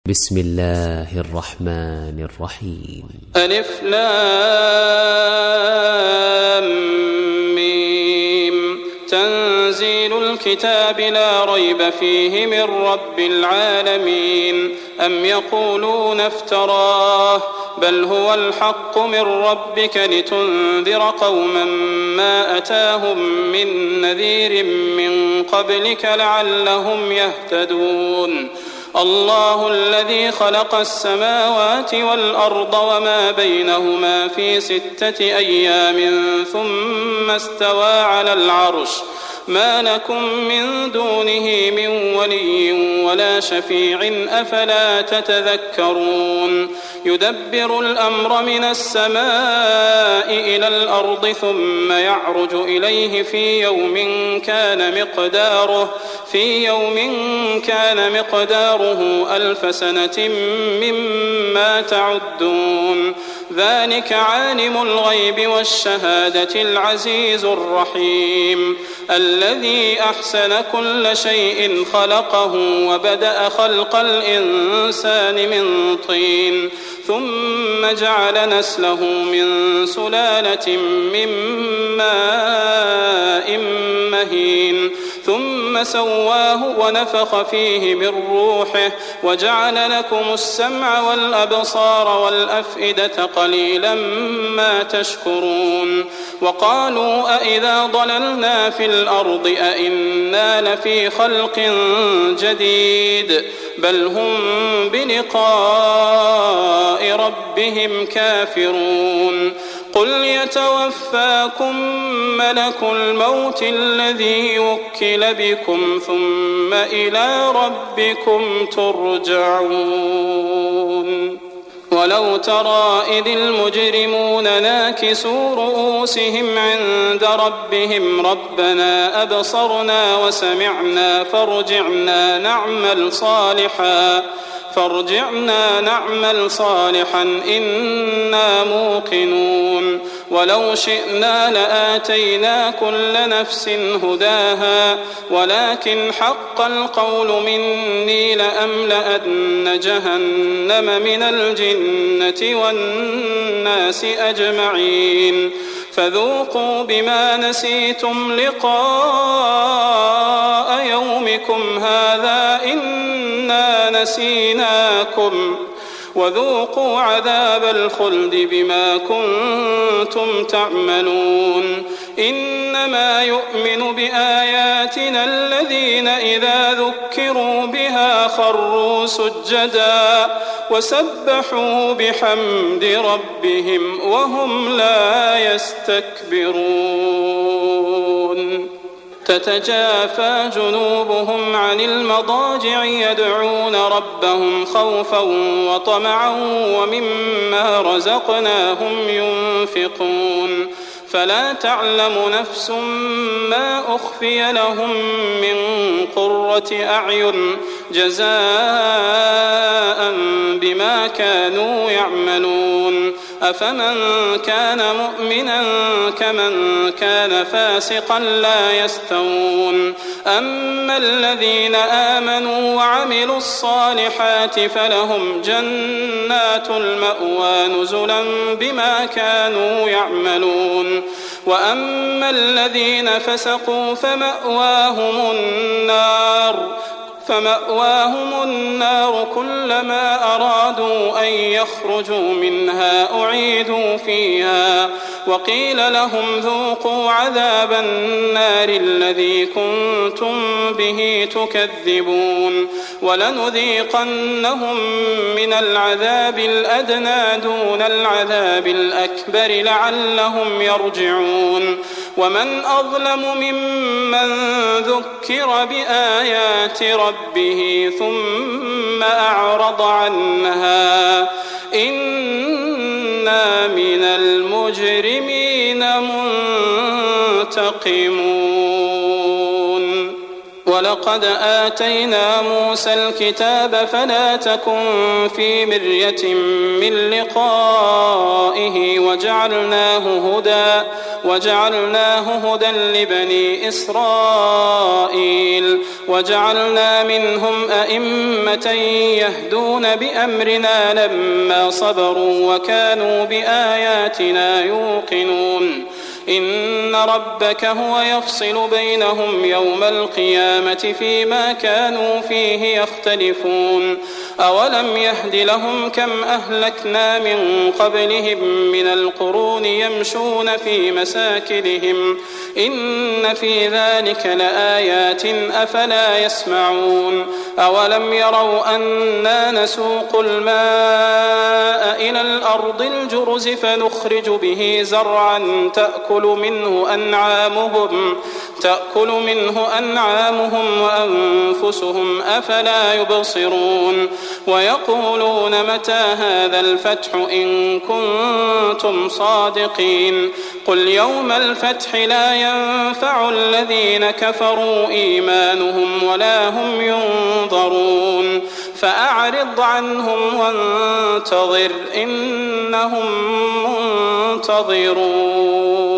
بسم الله الرحمن الرحيم. ألف لام ميم. تنزيل الكتاب لا ريب فيه من رب العالمين. أم يقولون افتراه بل هو الحق من ربك لتنذر قوما ما أتاهم من نذير من قبلك لعلهم يهتدون. الله الذي خلق السماوات والأرض وما بينهما في 6 أيام ثم استوى على العرش ما لكم من دونه من ولي ولا شفيع أفلا تتذكرون. يدبر الأمر من السماء إلى الأرض ثم يعرج إليه في يوم كان مقداره 1000 سنة مما تعدون. ذلك عالم الغيب والشهادة العزيز الرحيم الذي أحسن كل شيء خلقه وبدأ خلق الإنسان من طين ثم جعل نسله من سلالة من ماء مهين ثم سواه ونفخ فيه من روحه وجعل لكم السمع والأبصار والأفئدة قليلا ما تشكرون. وقالوا أإذا ضللنا في الأرض أإنا لفي خلق جديد بل هم بلقاء ربهم كافرون. قل يتوفاكم ملك الموت الذي وكل بكم ثم إلى ربكم ترجعون. ولو ترى إذ المجرمون ناكسوا رؤوسهم عند ربهم ربنا أبصرنا وسمعنا فارجعنا نعمل صالحا إنا موقنون. ولو شئنا لآتينا كل نفس هداها ولكن حق القول مني لأملأن جهنم من الجنة والناس أجمعين. فذوقوا بما نسيتم لقاء يومكم هذا إنا نسيناكم وذوقوا عذاب الخلد بما كنتم تعملون. إنما يؤمن بآياتنا الذين إذا ذكروا بها خروا سجدا وسبحوا بحمد ربهم وهم لا يستكبرون. تتجافى جنوبهم عن المضاجع يدعون ربهم خوفا وطمعا ومما رزقناهم ينفقون. فلا تعلم نفس ما أخفي لهم من قرة أعين جزاء بما كانوا يعملون. أفمن كان مؤمنا كمن كان فاسقا لا يستوون. أما الذين آمنوا وعملوا الصالحات فلهم جنات المأوى نزلا بما كانوا يعملون. وأما الذين فسقوا فمأواهم النار كلما أرادوا أن يخرجوا منها أعيدوا فيها وقيل لهم ذوقوا عذاب النار الذي كنتم به تكذبون. ولنذيقنهم من العذاب الأدنى دون العذاب الأكبر لعلهم يرجعون. ومن أظلم ممن ذكر بآيات ربه ثم أعرض عنها إنا من المجرمين منتقمون. ولقد ولقد آتينا موسى الكتاب فلا تكن في مرية من لقائه وجعلناه هدى لبني إسرائيل وجعلنا منهم أئمة يهدون بأمرنا لما صبروا وكانوا بآياتنا يوقنون إن ربك هو يفصل بينهم يوم القيامة فيما كانوا فيه يختلفون أولم يهد لهم كم أهلكنا من قبلهم من القرون يمشون في مساكنهم إن في ذلك لآيات أفلا يسمعون أولم يروا أنا نسوق الماء إلى الأرض الجرز فنخرج به زرعا تأكل منه أنعامهم وأنفسهم أفلا يبصرون ويقولون متى هذا الفتح إن كنتم صادقين قل يوم الفتح لا ينفع الذين كفروا إيمانهم ولا هم ينظرون فأعرض عنهم وانتظر إنهم منتظرون.